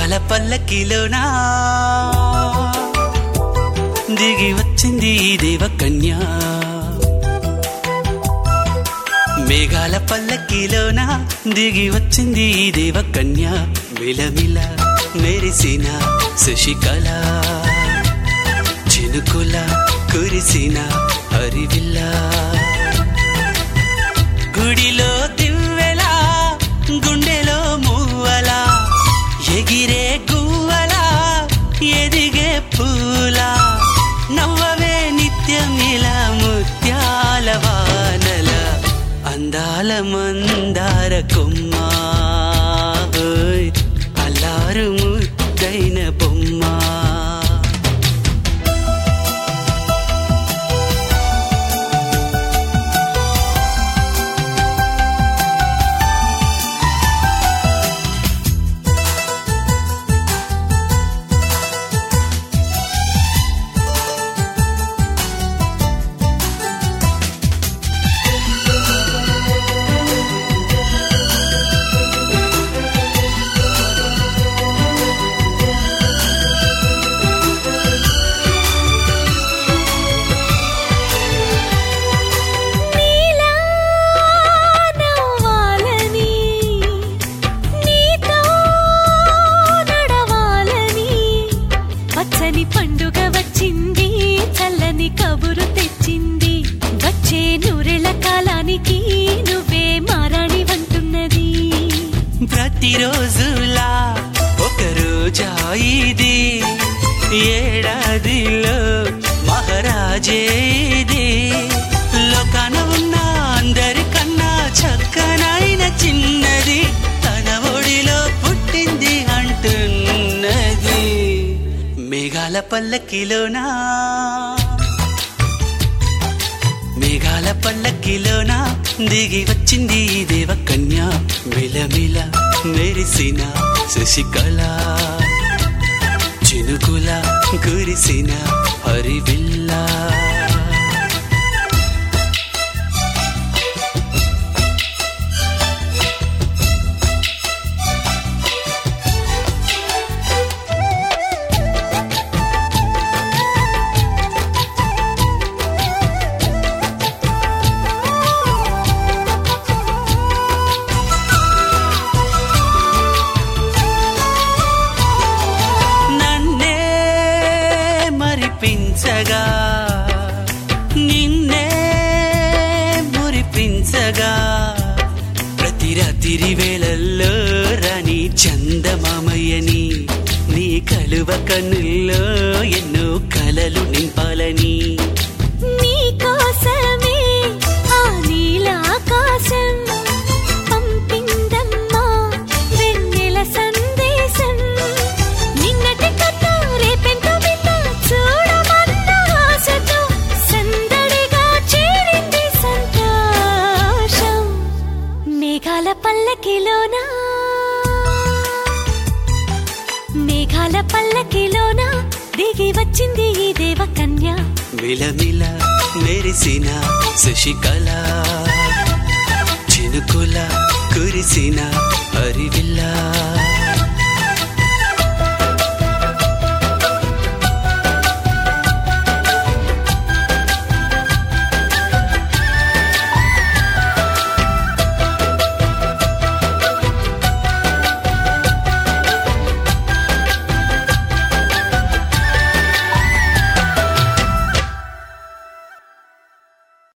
మేఘాల పల్లకిలోనా దిగి వచ్చింది ఈ దేవకన్య. మేఘాల పల్లకిలోనా దిగి వచ్చింది ఈ దేవకన్య. మిలమిల మెరిసిన శశికళ చినుకుల కురిసిన హరివిల్ల. గుడిలో దివ్వెలా గుండెలో మువ్వలా ఎగిరే గువ్వలా ఎదిగే పూలా నవ్వవే నిత్యం ఇలా ముత్యాల వానల అందాల మందార కొమ్మ అల్లారు ముద్దైన బొమ్మ. పండుగ వచ్చింది చల్లని కబురు తెచ్చింది వచ్చే నూరెళ్ళ కాలానికి నువ్వే మారాణి వంటున్నది. ప్రతిరోజులా ఒక రోజా ఇది ఏడాదిలో మహారాజే ఇది. లోకాన ఉన్న అందరికన్నా చక్కనైన చిన్నది తన ఒడిలో పుట్టింది అంటున్నది. మేఘాల పల్లకిలోనా మేఘాల పల్లకిలోనా దిగి వచ్చింది ఈ దేవకన్య. మిలమిల మెరిసిన శశికళ చినుకుల కురిసిన హరివిల్ల. మరిపించగా నిన్నే మురిపించగా ప్రతి రాత్రి వేళల్లో రాణి చందమామయ్యని నీ కలువ కన్నుల్లో ఎన్నో కలలు నింపాలని. నీ కోసమే ఆ నీలాకాశం పంపిందమ్మా వెన్నెల సందేశం. నిన్నటి కథ రేపెంతో చూడమన్న ఆశతో సందడిగా చేరింది సంతోషం. మేఘాల పల్లకిలోనా మేఘాల పల్లకిలోనా దిగి వచ్చింది ఈ దేవకన్య. మిలమిల మెరిసిన శశికళ చినుకుల కురిసిన హరివి.